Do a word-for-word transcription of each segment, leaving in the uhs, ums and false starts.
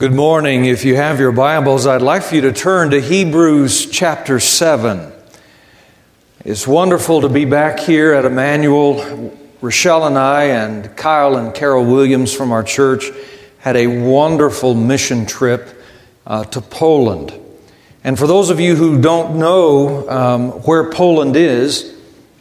Good morning. If you have your Bibles, I'd like for you to turn to Hebrews chapter seven. It's wonderful to be back here at Emmanuel. Rochelle and I and Kyle and Carol Williams from our church had a wonderful mission trip uh, to Poland. And for those of you who don't know um, where Poland is,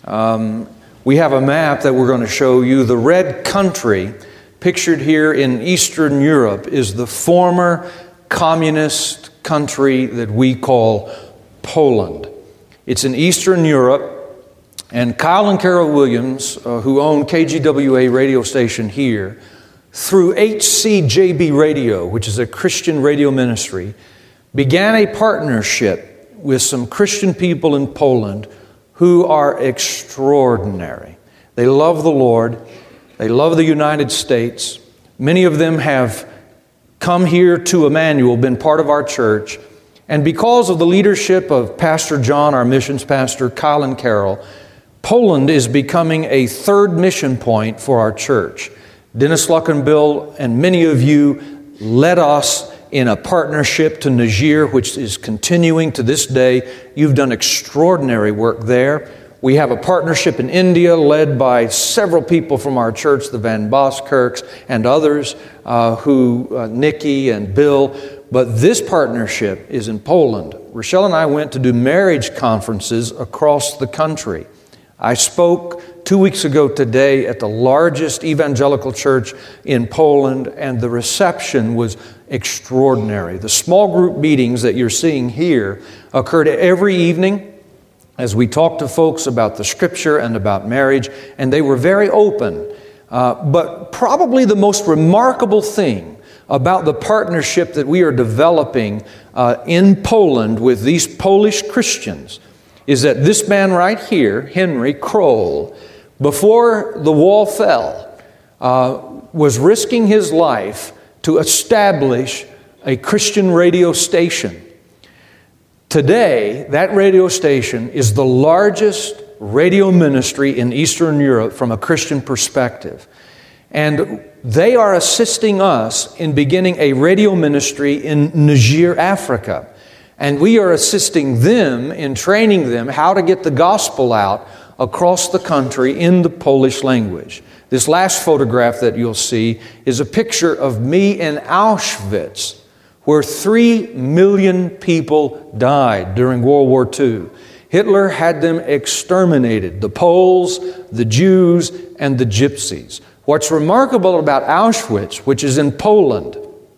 um, we have a map that we're going to show you. The red country pictured here in Eastern Europe is the former communist country that we call Poland. It's in Eastern Europe, and Kyle and Carol Williams, uh, who own K G W A radio station here, through H C J B Radio, which is a Christian radio ministry, began a partnership with some Christian people in Poland who are extraordinary. They love the Lord. They love the United States. Many of them have come here to Emmanuel, been part of our church. And because of the leadership of Pastor John, our missions pastor, Kyle and Carol, Poland is becoming a third mission point for our church. Dennis Luckenbill and many of you led us in a partnership to Niger, which is continuing to this day. You've done extraordinary work there. We have a partnership in India led by several people from our church, the Van Boskirks and others, uh, who, uh, Nikki and Bill. But this partnership is in Poland. Rochelle and I went to do marriage conferences across the country. I spoke two weeks ago today at the largest evangelical church in Poland, and the reception was extraordinary. The small group meetings that you're seeing here occurred every evening as we talked to folks about the Scripture and about marriage, and they were very open. Uh, but probably the most remarkable thing about the partnership that we are developing uh, in Poland with these Polish Christians is that this man right here, Henry Kroll, before the wall fell, uh, was risking his life to establish a Christian radio station. Today, that radio station is the largest radio ministry in Eastern Europe from a Christian perspective. And they are assisting us in beginning a radio ministry in Niger, Africa. And we are assisting them in training them how to get the gospel out across the country in the Polish language. This last photograph that you'll see is a picture of me in Auschwitz, where three million people died during World War Two. Hitler had them exterminated, the Poles, the Jews, and the Gypsies. What's remarkable about Auschwitz, which is in Poland,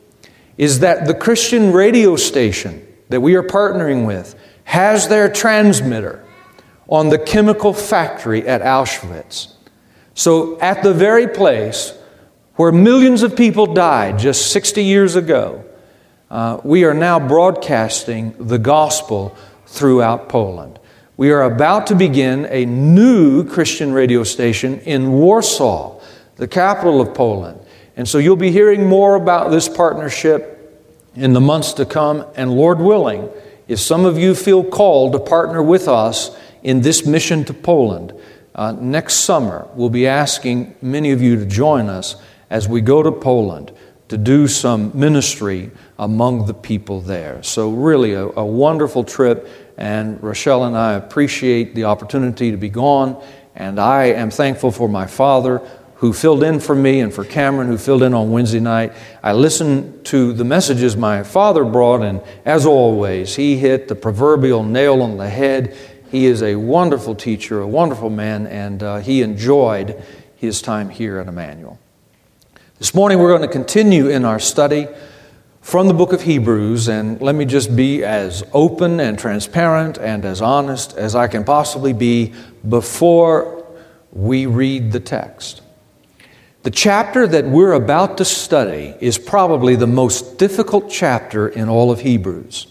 is that the Christian radio station that we are partnering with has their transmitter on the chemical factory at Auschwitz. So at the very place where millions of people died just sixty years ago, Uh, we are now broadcasting the gospel throughout Poland. We are about to begin a new Christian radio station in Warsaw, the capital of Poland. And so you'll be hearing more about this partnership in the months to come. And Lord willing, if some of you feel called to partner with us in this mission to Poland, uh, next summer we'll be asking many of you to join us as we go to Poland to do some ministry among the people there. So really a, a wonderful trip, and Rochelle and I appreciate the opportunity to be gone, and I am thankful for my father who filled in for me and for Cameron who filled in on Wednesday night. I listened to the messages my father brought, and as always, he hit the proverbial nail on the head. He is a wonderful teacher, a wonderful man, and uh, he enjoyed his time here at Emmanuel. This morning we're going to continue in our study from the book of Hebrews, and let me just be as open and transparent and as honest as I can possibly be before we read the text. The chapter that we're about to study is probably the most difficult chapter in all of Hebrews.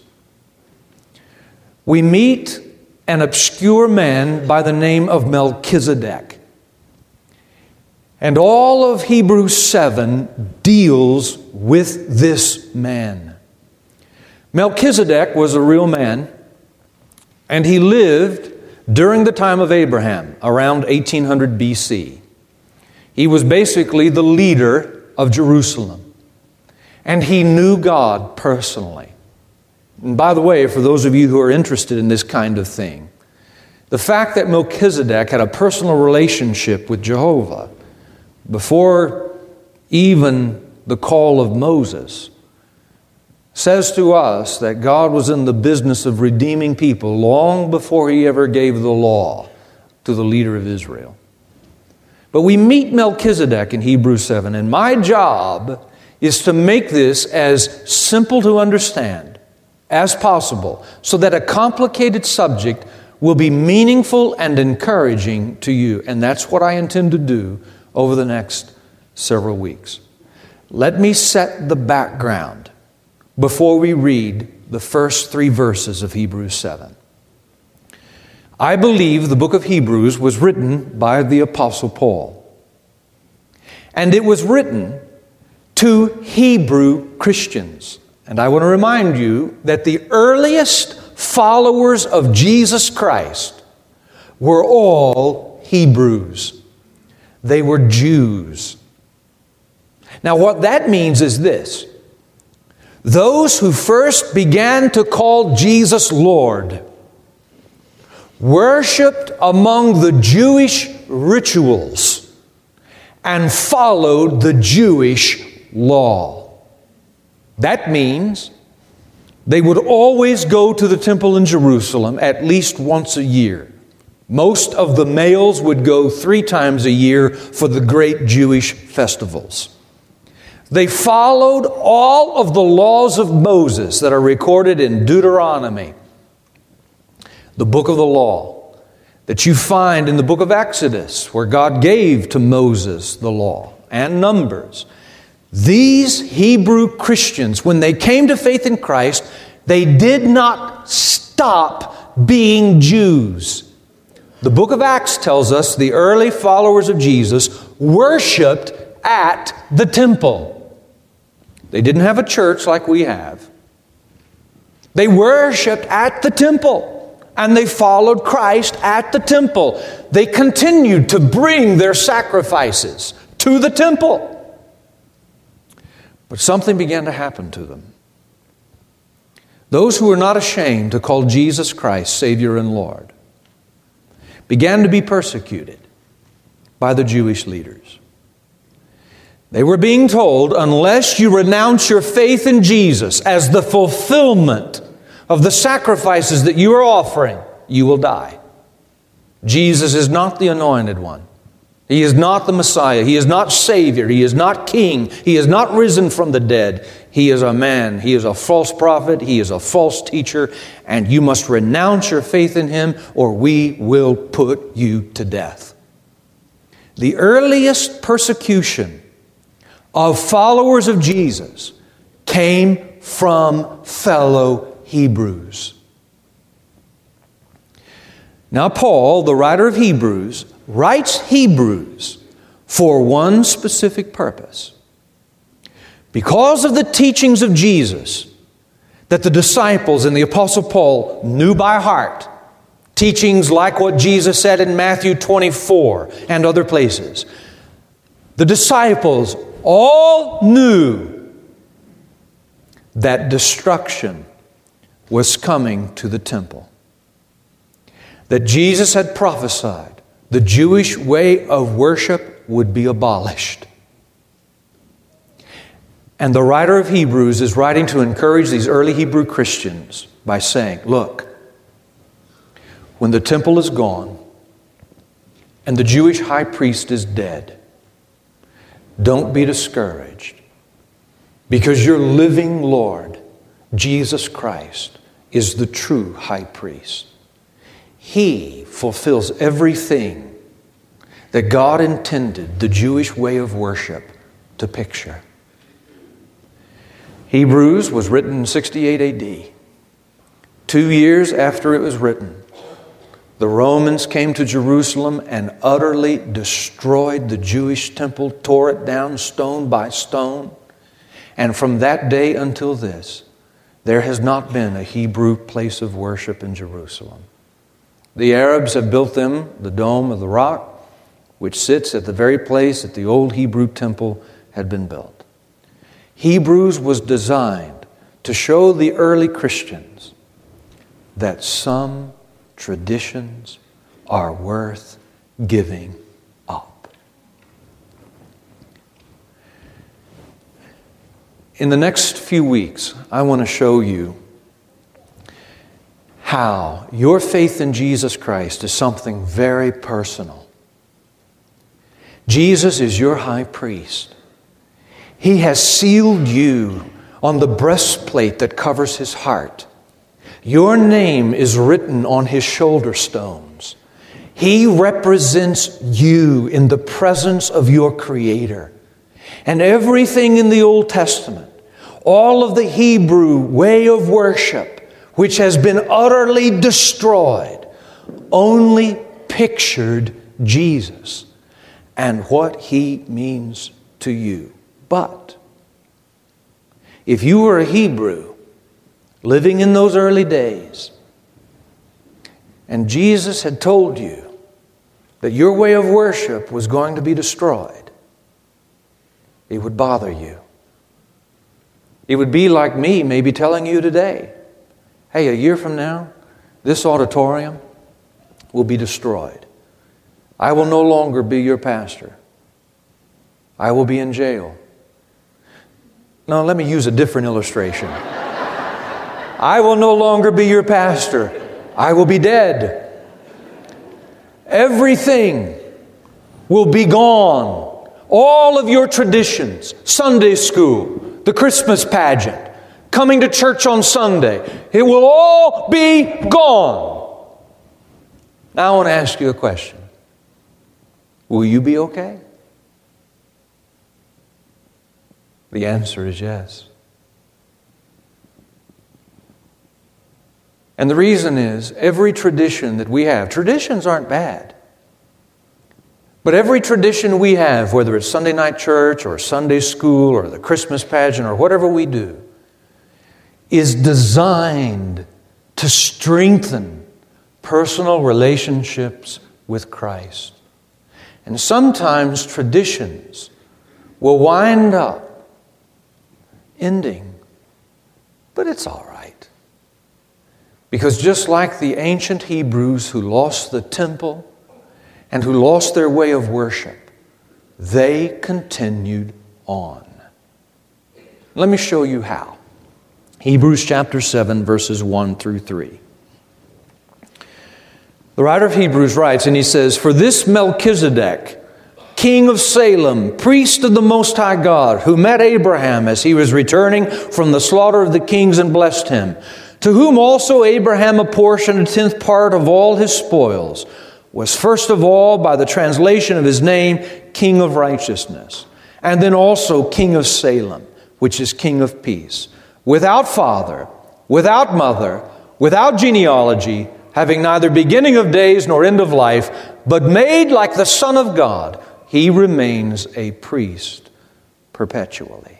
We meet an obscure man by the name of Melchizedek. And all of Hebrews seven deals with this man. Melchizedek was a real man, and he lived during the time of Abraham, around eighteen hundred B C. He was basically the leader of Jerusalem. And he knew God personally. And by the way, for those of you who are interested in this kind of thing, the fact that Melchizedek had a personal relationship with Jehovah before even the call of Moses says to us that God was in the business of redeeming people long before he ever gave the law to the leader of Israel. But we meet Melchizedek in Hebrews seven, and my job is to make this as simple to understand as possible so that a complicated subject will be meaningful and encouraging to you. And that's what I intend to do over the next several weeks. Let me set the background before we read the first three verses of Hebrews seven. I believe the book of Hebrews was written by the Apostle Paul. And it was written to Hebrew Christians. And I want to remind you that the earliest followers of Jesus Christ were all Hebrews. They were Jews. Now, what that means is this. Those who first began to call Jesus Lord worshiped among the Jewish rituals and followed the Jewish law. That means they would always go to the temple in Jerusalem at least once a year. Most of the males would go three times a year for the great Jewish festivals. They followed all of the laws of Moses that are recorded in Deuteronomy, the book of the law, that you find in the book of Exodus, where God gave to Moses the law, and Numbers. These Hebrew Christians, when they came to faith in Christ, they did not stop being Jews. The book of Acts tells us the early followers of Jesus worshiped at the temple. They didn't have a church like we have. They worshiped at the temple. And they followed Christ at the temple. They continued to bring their sacrifices to the temple. But something began to happen to them. Those who were not ashamed to call Jesus Christ Savior and Lord began to be persecuted by the Jewish leaders. They were being told, unless you renounce your faith in Jesus as the fulfillment of the sacrifices that you are offering, you will die. Jesus is not the anointed one. He is not the Messiah. He is not Savior. He is not King. He is not risen from the dead. He is a man. He is a false prophet. He is a false teacher. And you must renounce your faith in Him or we will put you to death. The earliest persecution of followers of Jesus came from fellow Hebrews. Now, Paul, the writer of Hebrews, writes Hebrews for one specific purpose. Because of the teachings of Jesus that the disciples and the Apostle Paul knew by heart, teachings like what Jesus said in Matthew twenty-four and other places, the disciples all knew that destruction was coming to the temple. That Jesus had prophesied the Jewish way of worship would be abolished. And the writer of Hebrews is writing to encourage these early Hebrew Christians by saying, look, when the temple is gone and the Jewish high priest is dead, don't be discouraged, because your living Lord, Jesus Christ, is the true high priest. He fulfills everything that God intended the Jewish way of worship to picture. Hebrews was written in sixty-eight A D. Two years after it was written, the Romans came to Jerusalem and utterly destroyed the Jewish temple, tore it down stone by stone. And from that day until this, there has not been a Hebrew place of worship in Jerusalem. The Arabs have built them the Dome of the Rock, which sits at the very place that the old Hebrew temple had been built. Hebrews was designed to show the early Christians that some traditions are worth giving up. In the next few weeks, I want to show you how your faith in Jesus Christ is something very personal. Jesus is your high priest. He has sealed you on the breastplate that covers His heart. Your name is written on His shoulder stones. He represents you in the presence of your Creator. And everything in the Old Testament, all of the Hebrew way of worship, which has been utterly destroyed, only pictured Jesus and what He means to you. But if you were a Hebrew living in those early days, and Jesus had told you that your way of worship was going to be destroyed, it would bother you. It would be like me maybe telling you today, hey, a year from now, this auditorium will be destroyed. I will no longer be your pastor. I will be in jail. No, let me use a different illustration. I will no longer be your pastor. I will be dead. Everything will be gone. All of your traditions, Sunday school, the Christmas pageant, coming to church on Sunday, it will all be gone. Now I want to ask you a question. Will you be okay? The answer is yes. And the reason is, every tradition that we have, traditions aren't bad. But every tradition we have, whether it's Sunday night church or Sunday school or the Christmas pageant or whatever we do, is designed to strengthen personal relationships with Christ. And sometimes traditions will wind up ending, but it's all right. Because just like the ancient Hebrews who lost the temple and who lost their way of worship, they continued on. Let me show you how. Hebrews chapter seven, verses one through three. The writer of Hebrews writes, and he says, "For this Melchizedek, king of Salem, priest of the Most High God, who met Abraham as he was returning from the slaughter of the kings and blessed him, to whom also Abraham apportioned a tenth part of all his spoils, was first of all, by the translation of his name, King of Righteousness, and then also King of Salem, which is King of Peace, without father, without mother, without genealogy, having neither beginning of days nor end of life, but made like the Son of God, he remains a priest perpetually."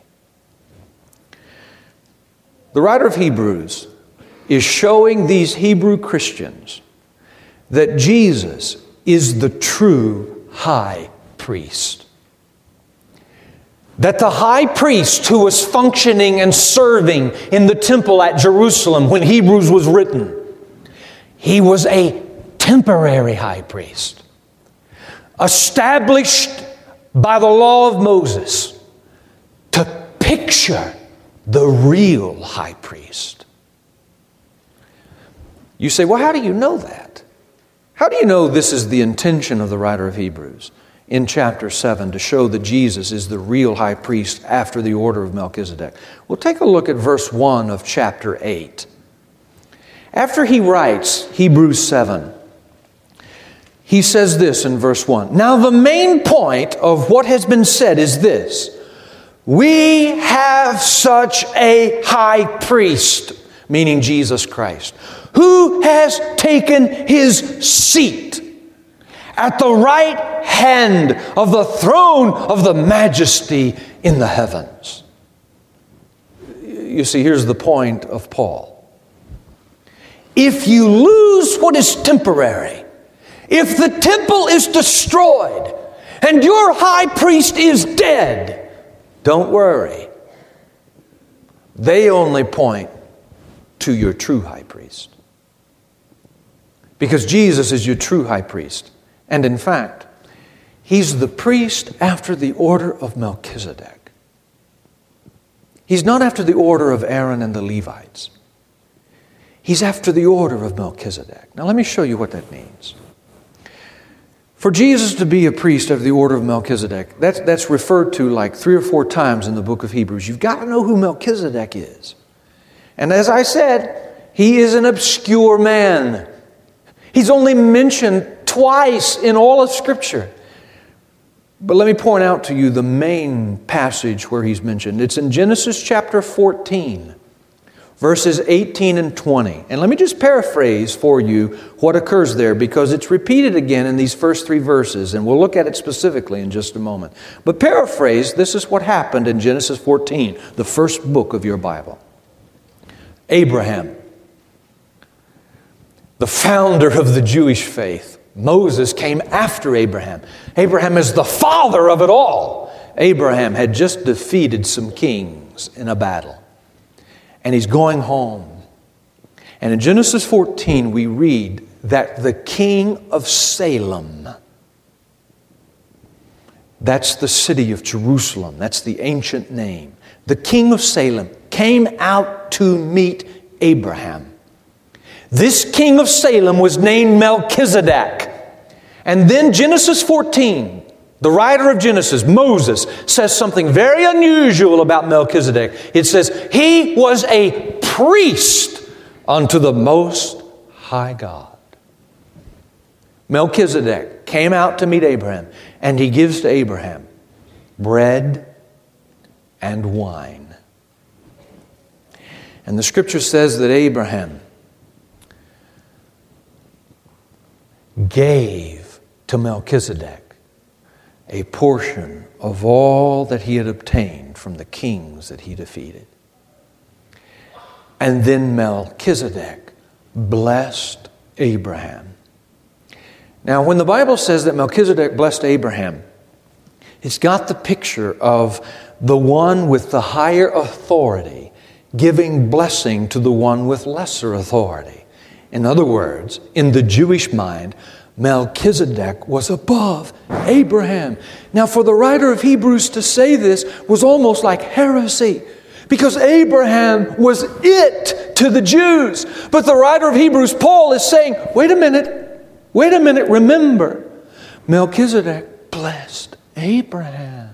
The writer of Hebrews is showing these Hebrew Christians that Jesus is the true high priest. That the high priest who was functioning and serving in the temple at Jerusalem when Hebrews was written, he was a temporary high priest, established by the law of Moses to picture the real high priest. You say, well, how do you know that? How do you know this is the intention of the writer of Hebrews in chapter seven, to show that Jesus is the real high priest after the order of Melchizedek? Well, take a look at verse one of chapter eight. After he writes Hebrews seven, he says this in verse one. Now the main point of what has been said is this: we have such a high priest, meaning Jesus Christ, who has taken his seat at the right hand of the throne of the majesty in the heavens. You see, here's the point of Paul. If you lose what is temporary, if the temple is destroyed and your high priest is dead, don't worry. They only point to your true high priest. Because Jesus is your true high priest. And in fact, He's the priest after the order of Melchizedek. He's not after the order of Aaron and the Levites. He's after the order of Melchizedek. Now let me show you what that means. For Jesus to be a priest after the order of Melchizedek, that's, that's referred to like three or four times in the book of Hebrews. You've got to know who Melchizedek is. And as I said, he is an obscure man. He's only mentioned twice in all of Scripture. But let me point out to you the main passage where he's mentioned. It's in Genesis chapter fourteen, verses eighteen and twenty. And let me just paraphrase for you what occurs there, because it's repeated again in these first three verses, and we'll look at it specifically in just a moment. But paraphrase, this is what happened in Genesis fourteen, the first book of your Bible. Abraham, the founder of the Jewish faith. Moses came after Abraham. Abraham is the father of it all. Abraham had just defeated some kings in a battle. And he's going home. And in Genesis fourteen, we read that the king of Salem, that's the city of Jerusalem, that's the ancient name, the king of Salem came out to meet Abraham. This king of Salem was named Melchizedek. And then Genesis fourteen, the writer of Genesis, Moses, says something very unusual about Melchizedek. It says, he was a priest unto the Most High God. Melchizedek came out to meet Abraham, and he gives to Abraham bread and wine. And the Scripture says that Abraham gave to Melchizedek a portion of all that he had obtained from the kings that he defeated. And then Melchizedek blessed Abraham. Now, when the Bible says that Melchizedek blessed Abraham, it's got the picture of the one with the higher authority giving blessing to the one with lesser authority. In other words, in the Jewish mind, Melchizedek was above Abraham. Now, for the writer of Hebrews to say this was almost like heresy, because Abraham was it to the Jews. But the writer of Hebrews, Paul, is saying, wait a minute, wait a minute, remember, Melchizedek blessed Abraham.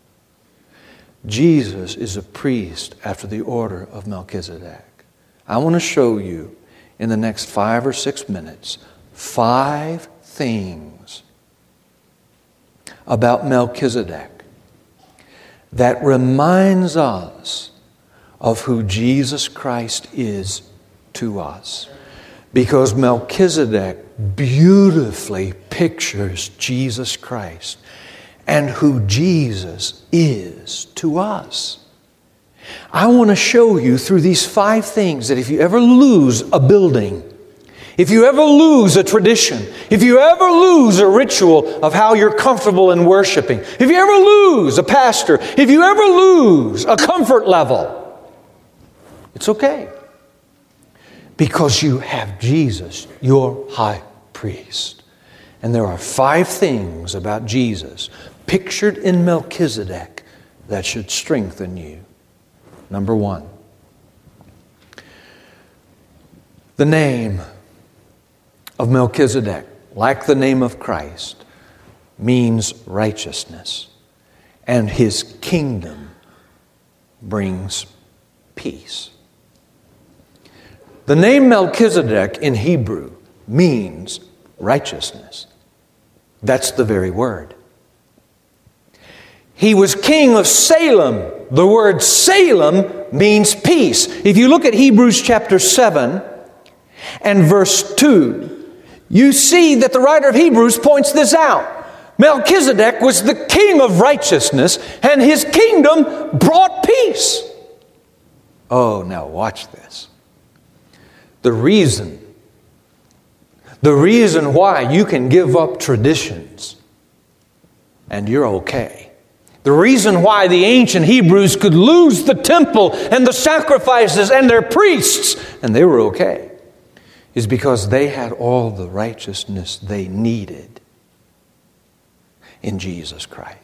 Jesus is a priest after the order of Melchizedek. I want to show you in the next five or six minutes five things about Melchizedek that reminds us of who Jesus Christ is to us. Because Melchizedek beautifully pictures Jesus Christ and who Jesus is to us. I want to show you through these five things that if you ever lose a building, if you ever lose a tradition, if you ever lose a ritual of how you're comfortable in worshiping, if you ever lose a pastor, if you ever lose a comfort level, it's okay. Because you have Jesus, your high priest. And there are five things about Jesus pictured in Melchizedek that should strengthen you. Number one, the name of Melchizedek, like the name of Christ, means righteousness, and his kingdom brings peace. The name Melchizedek in Hebrew means righteousness. That's the very word. He was king of Salem. The word Salem means peace. If you look at Hebrews chapter seven and verse two, you see that the writer of Hebrews points this out. Melchizedek was the king of righteousness, and his kingdom brought peace. Oh, now watch this. The reason, the reason why you can give up traditions and you're okay The reason why the ancient Hebrews could lose the temple and the sacrifices and their priests, and they were okay, is because they had all the righteousness they needed in Jesus Christ.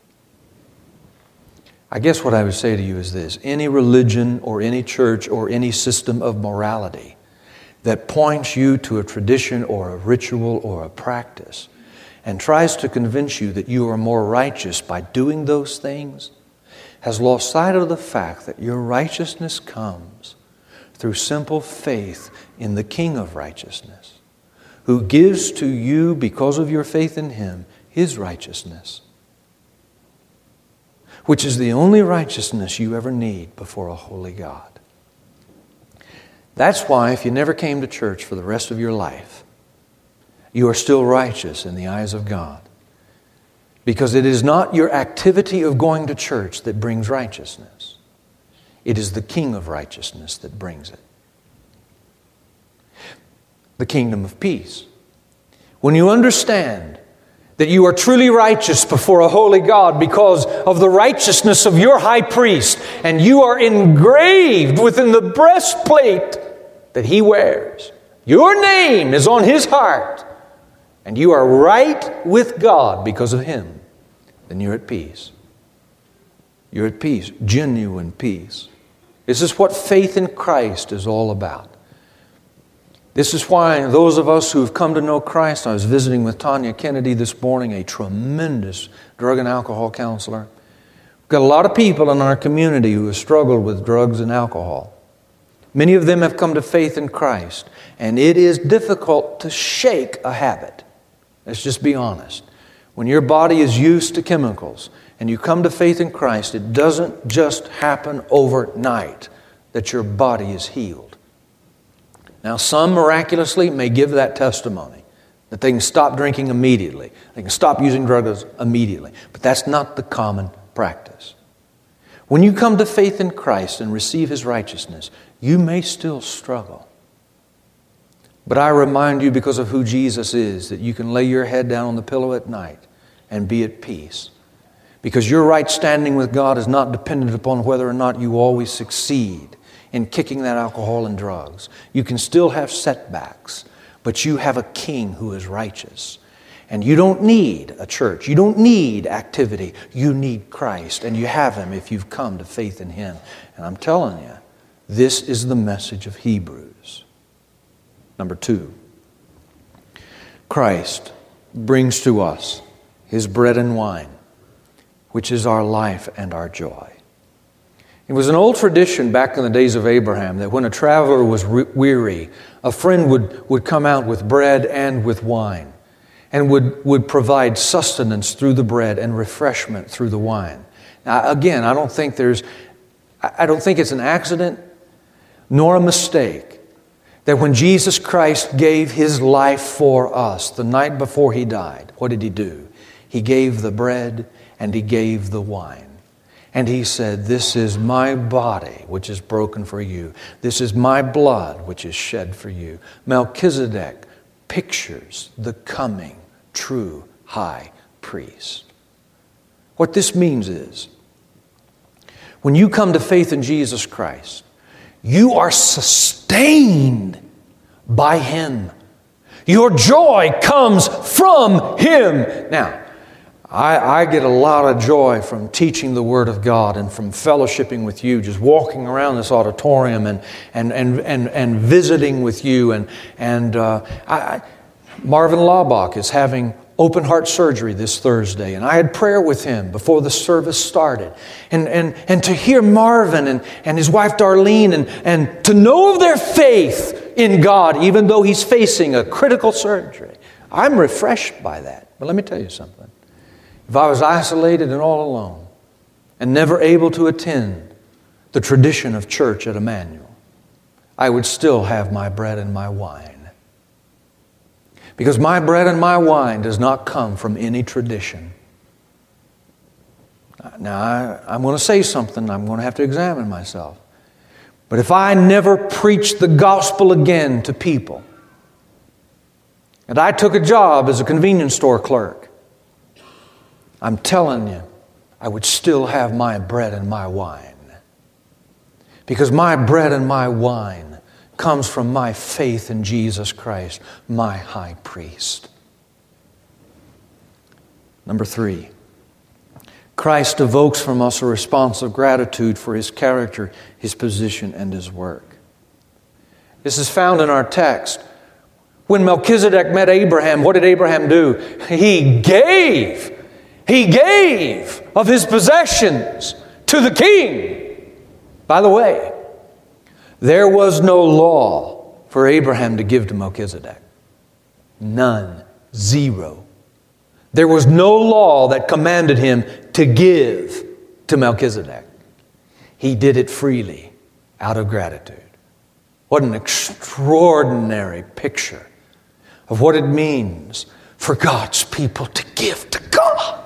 I guess what I would say to you is this: any religion or any church or any system of morality that points you to a tradition or a ritual or a practice and tries to convince you that you are more righteous by doing those things has lost sight of the fact that your righteousness comes through simple faith in the King of righteousness, who gives to you, because of your faith in Him, His righteousness, which is the only righteousness you ever need before a holy God. That's why if you never came to church for the rest of your life, you are still righteous in the eyes of God. Because it is not your activity of going to church that brings righteousness. It is the King of righteousness that brings it. The kingdom of peace. When you understand that you are truly righteous before a holy God because of the righteousness of your high priest, and you are engraved within the breastplate that He wears. Your name is on His heart, and you are right with God because of Him. Then you're at peace. You're at peace, genuine peace. This is what faith in Christ is all about. This is why those of us who have come to know Christ, I was visiting with Tanya Kennedy this morning, a tremendous drug and alcohol counselor. We've got a lot of people in our community who have struggled with drugs and alcohol. Many of them have come to faith in Christ, and it is difficult to shake a habit. Let's just be honest. When your body is used to chemicals and you come to faith in Christ, it doesn't just happen overnight that your body is healed. Now, some miraculously may give that testimony, that they can stop drinking immediately. They can stop using drugs immediately. But that's not the common practice. When you come to faith in Christ and receive His righteousness, you may still struggle. But I remind you, because of who Jesus is, that you can lay your head down on the pillow at night and be at peace. Because your right standing with God is not dependent upon whether or not you always succeed in kicking that alcohol and drugs. You can still have setbacks, but you have a King who is righteous. And you don't need a church. You don't need activity. You need Christ, and you have Him if you've come to faith in Him. And I'm telling you, this is the message of Hebrews. Number two, Christ brings to us His bread and wine, which is our life and our joy. It was an old tradition back in the days of Abraham that when a traveler was re- weary, a friend would, would come out with bread and with wine and would, would provide sustenance through the bread and refreshment through the wine. Now, again, I don't think there's, I don't think it's an accident nor a mistake that when Jesus Christ gave His life for us the night before He died, what did He do? He gave the bread and He gave the wine. And He said, "This is my body, which is broken for you. This is my blood, which is shed for you." Melchizedek pictures the coming true high priest. What this means is, when you come to faith in Jesus Christ, you are sustained by Him. Your joy comes from Him. Now, I, I get a lot of joy from teaching the Word of God and from fellowshipping with you, just walking around this auditorium and and and and, and visiting with you. And and uh, I, Marvin Laubach is having open heart surgery this Thursday, and I had prayer with him before the service started. And and and to hear Marvin and, and his wife Darlene and, and to know of their faith in God, even though he's facing a critical surgery, I'm refreshed by that. But let me tell you something. If I was isolated and all alone and never able to attend the tradition of church at Emmanuel, I would still have my bread and my wine. Because my bread and my wine does not come from any tradition. Now, I, I'm going to say something. I'm going to have to examine myself. But if I never preached the gospel again to people, and I took a job as a convenience store clerk, I'm telling you, I would still have my bread and my wine. Because my bread and my wine comes from my faith in Jesus Christ, my high priest. Number three, Christ evokes from us a response of gratitude for His character, His position, and His work. This is found in our text. When Melchizedek met Abraham, what did Abraham do? He gave. He gave of his possessions to the king. By the way, there was no law for Abraham to give to Melchizedek. None. Zero. There was no law that commanded him to give to Melchizedek. He did it freely out of gratitude. What an extraordinary picture of what it means for God's people to give to God.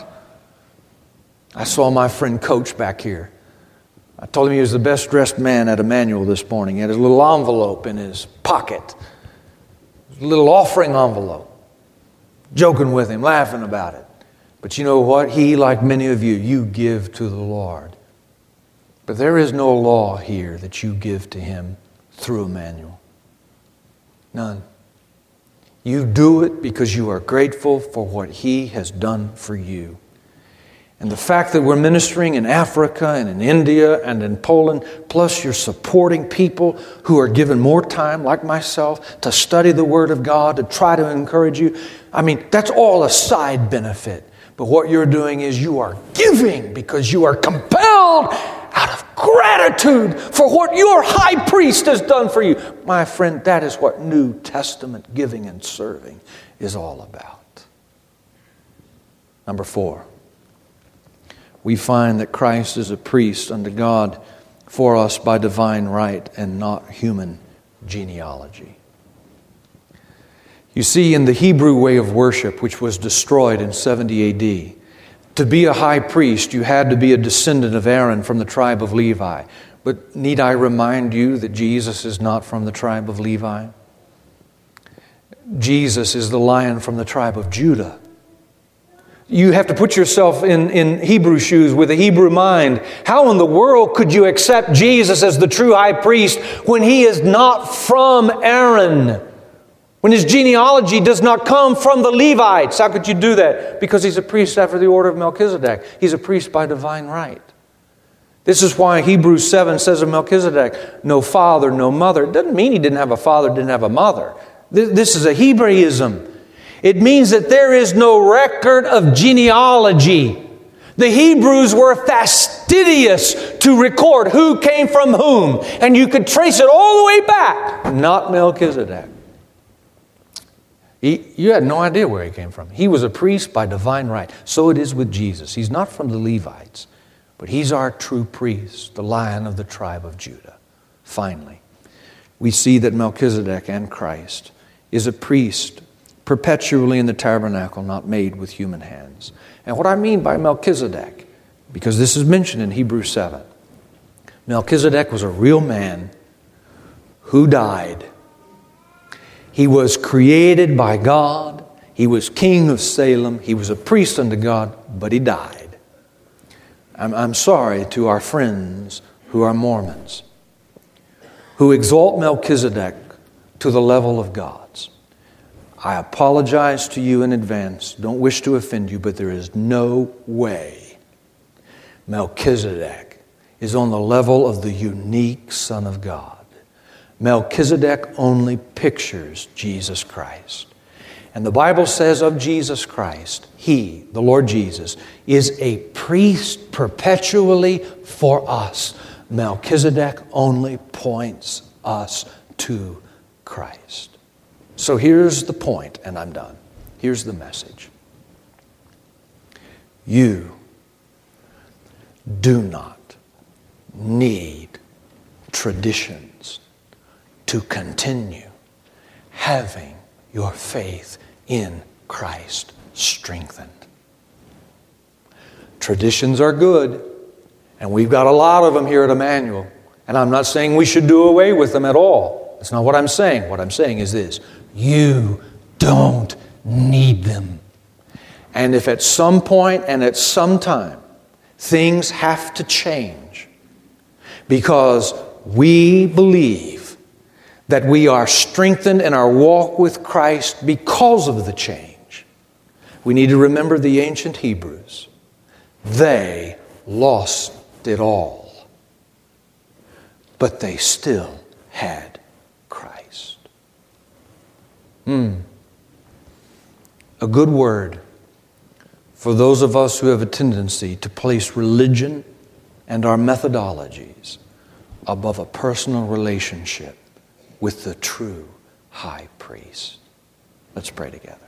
I saw my friend Coach back here. I told him he was the best dressed man at Emmanuel this morning. He had his little envelope in his pocket. A little offering envelope. Joking with him, laughing about it. But you know what? He, like many of you, you give to the Lord. But there is no law here that you give to Him through Emmanuel. None. You do it because you are grateful for what He has done for you. And the fact that we're ministering in Africa and in India and in Poland, plus you're supporting people who are given more time, like myself, to study the Word of God, to try to encourage you. I mean, that's all a side benefit. But what you're doing is you are giving because you are compelled out of gratitude for what your high priest has done for you. My friend, that is what New Testament giving and serving is all about. Number four. We find that Christ is a priest unto God for us by divine right and not human genealogy. You see, in the Hebrew way of worship, which was destroyed in seventy A D, to be a high priest, you had to be a descendant of Aaron from the tribe of Levi. But need I remind you that Jesus is not from the tribe of Levi? Jesus is the Lion from the tribe of Judah. You have to put yourself in, in Hebrew shoes with a Hebrew mind. How in the world could you accept Jesus as the true high priest when He is not from Aaron? When His genealogy does not come from the Levites? How could you do that? Because He's a priest after the order of Melchizedek. He's a priest by divine right. This is why Hebrews seven says of Melchizedek, no father, no mother. It doesn't mean he didn't have a father, didn't have a mother. This is a Hebraism. It means that there is no record of genealogy. The Hebrews were fastidious to record who came from whom, and you could trace it all the way back. Not Melchizedek. He, you had no idea where he came from. He was a priest by divine right. So it is with Jesus. He's not from the Levites, but He's our true priest, the Lion of the tribe of Judah. Finally, we see that Melchizedek and Christ is a priest perpetually in the tabernacle, not made with human hands. And what I mean by Melchizedek, because this is mentioned in Hebrews seven, Melchizedek was a real man who died. He was created by God. He was king of Salem. He was a priest unto God, but he died. I'm, I'm sorry to our friends who are Mormons, who exalt Melchizedek to the level of God's. I apologize to you in advance. Don't wish to offend you, but there is no way Melchizedek is on the level of the unique Son of God. Melchizedek only pictures Jesus Christ. And the Bible says of Jesus Christ, He, the Lord Jesus, is a priest perpetually for us. Melchizedek only points us to Christ. So here's the point, and I'm done. Here's the message. You do not need traditions to continue having your faith in Christ strengthened. Traditions are good, and we've got a lot of them here at Emmanuel. And I'm not saying we should do away with them at all. That's not what I'm saying. What I'm saying is this. You don't need them. And if at some point and at some time Things have to change because we believe that we are strengthened in our walk with Christ because of the change. We need to remember the ancient Hebrews. They lost it all, but they still had Christ. Hmm. A good word for those of us who have a tendency to place religion and our methodologies above a personal relationship with the true high priest. Let's pray together.